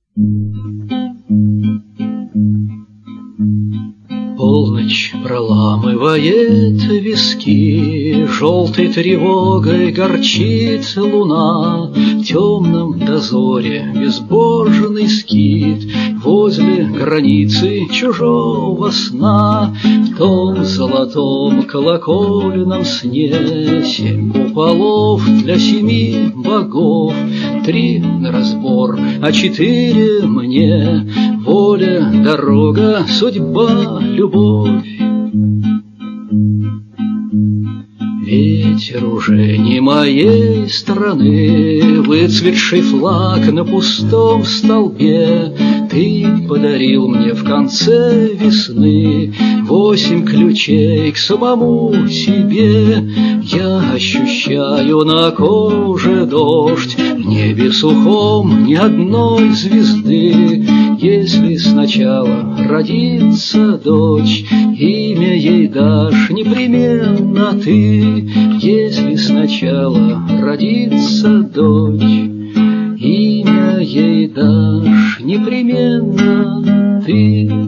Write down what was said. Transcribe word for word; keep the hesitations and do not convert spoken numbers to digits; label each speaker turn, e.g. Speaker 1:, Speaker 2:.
Speaker 1: Полночь проламывает виски, желтой тревогой горчит луна. В темном дозоре безбожный скит возле границы чужого сна. В том золотом колокольном сне семь куполов для семи богов. Три на разбор, а четыре мне. Воля, дорога, судьба, любовь. Ветер уже не моей страны, выцветший флаг на пустом столбе. Ты подарил мне в конце весны восемь ключей к самому себе. Я ощущаю на коже дождь, в небе сухом ни одной звезды. Если сначала родится дочь, имя ей дашь непременно ты. Если сначала родится дочь, имя ей дашь непременно ты.